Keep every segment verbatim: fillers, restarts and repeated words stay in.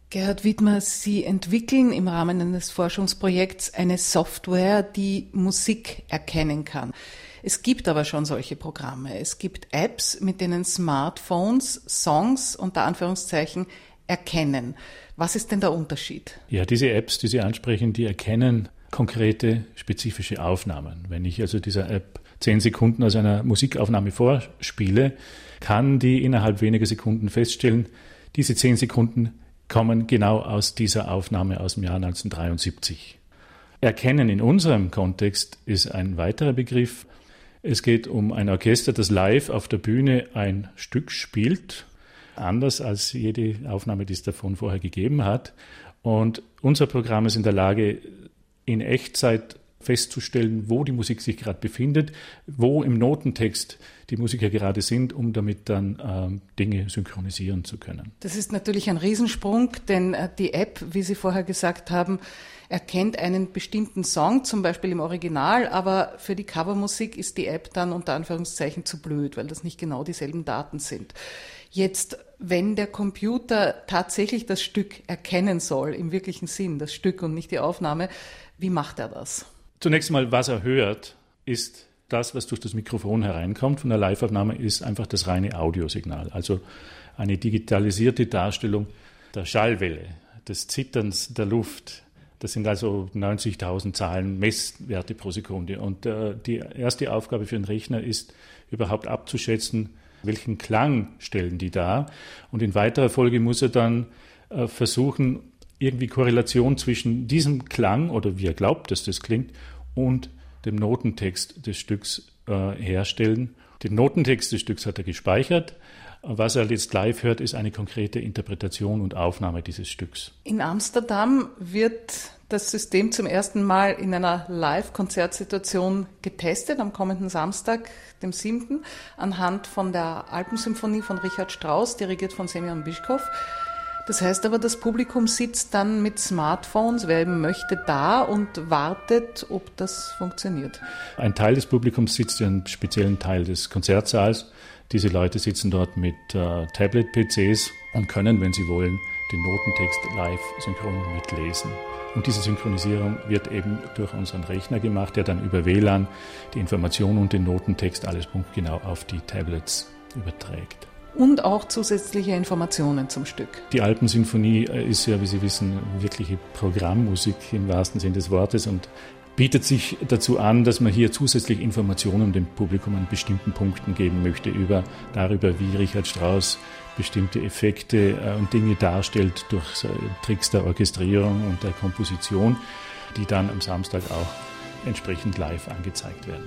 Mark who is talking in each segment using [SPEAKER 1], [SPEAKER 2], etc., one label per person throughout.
[SPEAKER 1] Gerhard Widmer, Sie entwickeln im Rahmen eines Forschungsprojekts eine Software, die Musik erkennen kann. Es gibt aber schon solche Programme. Es gibt Apps, mit denen Smartphones Songs unter Anführungszeichen erkennen. Was ist denn der Unterschied?
[SPEAKER 2] Ja, diese Apps, die Sie ansprechen, die erkennen konkrete, spezifische Aufnahmen. Wenn ich also dieser App zehn Sekunden aus einer Musikaufnahme vorspiele, kann die innerhalb weniger Sekunden feststellen, diese zehn Sekunden kommen genau aus dieser Aufnahme aus dem Jahr neunzehnhundertdreiundsiebzig. Erkennen in unserem Kontext ist ein weiterer Begriff. Es geht um ein Orchester, das live auf der Bühne ein Stück spielt, anders als jede Aufnahme, die es davon vorher gegeben hat. Und unser Programm ist in der Lage, in Echtzeit festzustellen, wo die Musik sich gerade befindet, wo im Notentext die Musiker gerade sind, um damit dann ähm, Dinge synchronisieren zu können.
[SPEAKER 1] Das ist natürlich ein Riesensprung, denn äh, die App, wie Sie vorher gesagt haben, erkennt einen bestimmten Song, zum Beispiel im Original, aber für die Covermusik ist die App dann unter Anführungszeichen zu blöd, weil das nicht genau dieselben Daten sind. Jetzt, wenn der Computer tatsächlich das Stück erkennen soll, im wirklichen Sinn, das Stück und nicht die Aufnahme, wie macht er das?
[SPEAKER 2] Zunächst mal, was er hört, ist das, was durch das Mikrofon hereinkommt von der Live-Aufnahme, ist einfach das reine Audiosignal. Also eine digitalisierte Darstellung der Schallwelle, des Zitterns der Luft. Das sind also neunzigtausend Zahlen Messwerte pro Sekunde. Und äh, die erste Aufgabe für den Rechner ist, überhaupt abzuschätzen, welchen Klang stellen die dar. Und in weiterer Folge muss er dann äh, versuchen, irgendwie Korrelation zwischen diesem Klang oder wie er glaubt, dass das klingt, und dem Notentext des Stücks äh, herstellen. Den Notentext des Stücks hat er gespeichert. Was er jetzt live hört, ist eine konkrete Interpretation und Aufnahme dieses Stücks.
[SPEAKER 1] In Amsterdam wird das System zum ersten Mal in einer Live-Konzertsituation getestet, am kommenden Samstag, dem siebten anhand von der Alpensymphonie von Richard Strauss, dirigiert von Semyon Bischkow. Das heißt aber, das Publikum sitzt dann mit Smartphones, wer eben möchte, da und wartet, ob das funktioniert.
[SPEAKER 2] Ein Teil des Publikums sitzt in einem speziellen Teil des Konzertsaals. Diese Leute sitzen dort mit äh, Tablet-P Cs und können, wenn sie wollen, den Notentext live synchron mitlesen. Und diese Synchronisierung wird eben durch unseren Rechner gemacht, der dann über W L A N die Information und den Notentext alles punktgenau auf die Tablets überträgt.
[SPEAKER 1] Und auch zusätzliche Informationen zum Stück.
[SPEAKER 2] Die Alpensymphonie ist ja, wie Sie wissen, wirkliche Programmmusik im wahrsten Sinne des Wortes und bietet sich dazu an, dass man hier zusätzlich Informationen dem Publikum an bestimmten Punkten geben möchte, über, darüber, wie Richard Strauss bestimmte Effekte und Dinge darstellt durch Tricks der Orchestrierung und der Komposition, die dann am Samstag auch entsprechend live angezeigt werden.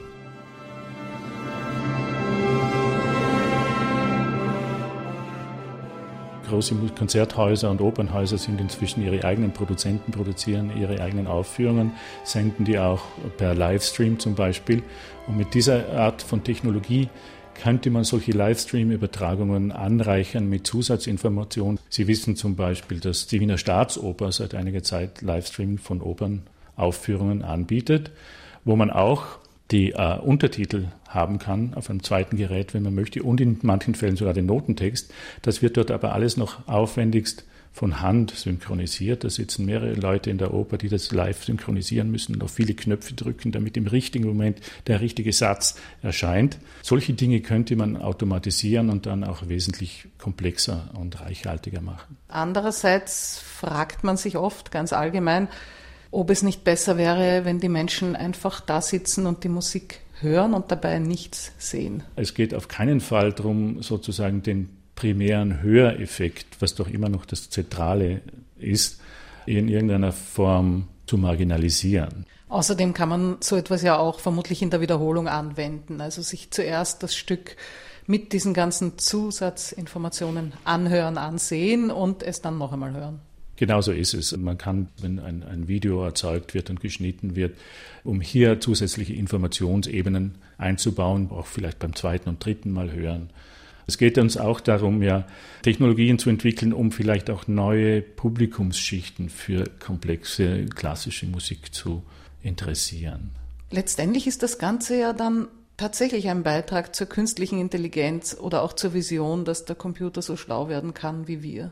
[SPEAKER 2] Große Konzerthäuser und Opernhäuser sind inzwischen ihre eigenen Produzenten, produzieren ihre eigenen Aufführungen, senden die auch per Livestream zum Beispiel. Und mit dieser Art von Technologie könnte man solche Livestream-Übertragungen anreichern mit Zusatzinformationen. Sie wissen zum Beispiel, dass die Wiener Staatsoper seit einiger Zeit Livestream von Opernaufführungen anbietet, wo man auch die äh, Untertitel haben kann auf einem zweiten Gerät, wenn man möchte, und in manchen Fällen sogar den Notentext. Das wird dort aber alles noch aufwendigst von Hand synchronisiert. Da sitzen mehrere Leute in der Oper, die das live synchronisieren müssen und auf viele Knöpfe drücken, damit im richtigen Moment der richtige Satz erscheint. Solche Dinge könnte man automatisieren und dann auch wesentlich komplexer und reichhaltiger machen.
[SPEAKER 1] Andererseits fragt man sich oft ganz allgemein, ob es nicht besser wäre, wenn die Menschen einfach da sitzen und die Musik hören und dabei nichts sehen.
[SPEAKER 2] Es geht auf keinen Fall darum, sozusagen den primären Höreffekt, was doch immer noch das Zentrale ist, in irgendeiner Form zu marginalisieren.
[SPEAKER 1] Außerdem kann man so etwas ja auch vermutlich in der Wiederholung anwenden, also sich zuerst das Stück mit diesen ganzen Zusatzinformationen anhören, ansehen und es dann noch einmal hören.
[SPEAKER 2] Genauso ist es. Man kann, wenn ein, ein Video erzeugt wird und geschnitten wird, um hier zusätzliche Informationsebenen einzubauen, auch vielleicht beim zweiten und dritten Mal hören. Es geht uns auch darum, ja, Technologien zu entwickeln, um vielleicht auch neue Publikumsschichten für komplexe klassische Musik zu interessieren.
[SPEAKER 1] Letztendlich ist das Ganze ja dann tatsächlich ein Beitrag zur künstlichen Intelligenz oder auch zur Vision, dass der Computer so schlau werden kann wie wir.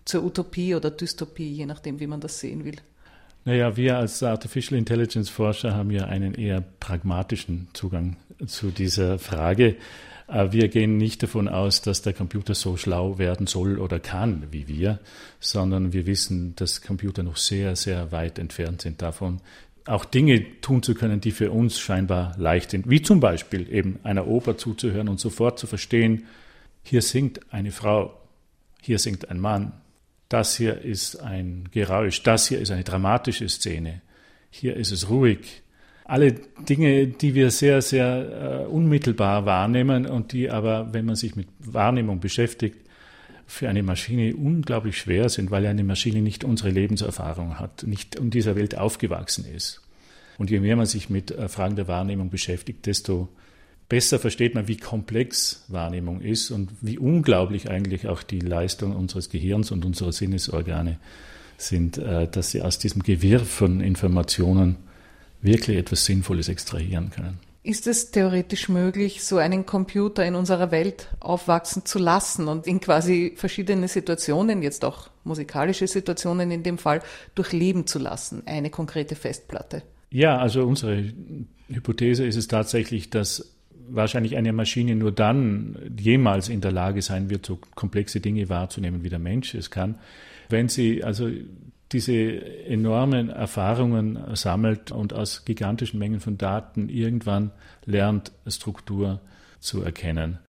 [SPEAKER 1] zur Utopie oder Dystopie, je nachdem, wie man das sehen will?
[SPEAKER 2] Naja, wir als Artificial Intelligence Forscher haben ja einen eher pragmatischen Zugang zu dieser Frage. Wir gehen nicht davon aus, dass der Computer so schlau werden soll oder kann wie wir, sondern wir wissen, dass Computer noch sehr, sehr weit entfernt sind davon, auch Dinge tun zu können, die für uns scheinbar leicht sind, wie zum Beispiel eben einer Oper zuzuhören und sofort zu verstehen, hier singt eine Frau, hier singt ein Mann, das hier ist ein Geräusch, das hier ist eine dramatische Szene, hier ist es ruhig. Alle Dinge, die wir sehr, sehr äh, unmittelbar wahrnehmen und die aber, wenn man sich mit Wahrnehmung beschäftigt, für eine Maschine unglaublich schwer sind, weil eine Maschine nicht unsere Lebenserfahrung hat, nicht in dieser Welt aufgewachsen ist. Und je mehr man sich mit äh, Fragen der Wahrnehmung beschäftigt, desto besser versteht man, wie komplex Wahrnehmung ist und wie unglaublich eigentlich auch die Leistung unseres Gehirns und unserer Sinnesorgane sind, äh, dass sie aus diesem Gewirr von Informationen wirklich etwas Sinnvolles extrahieren können.
[SPEAKER 1] Ist es theoretisch möglich, so einen Computer in unserer Welt aufwachsen zu lassen und in quasi verschiedene Situationen, jetzt auch musikalische Situationen in dem Fall, durchleben zu lassen, eine konkrete Festplatte?
[SPEAKER 2] Ja, also unsere Hypothese ist es tatsächlich, dass wahrscheinlich eine Maschine nur dann jemals in der Lage sein wird, so komplexe Dinge wahrzunehmen, wie der Mensch es kann, wenn sie also diese enormen Erfahrungen sammelt und aus gigantischen Mengen von Daten irgendwann lernt, Struktur zu erkennen.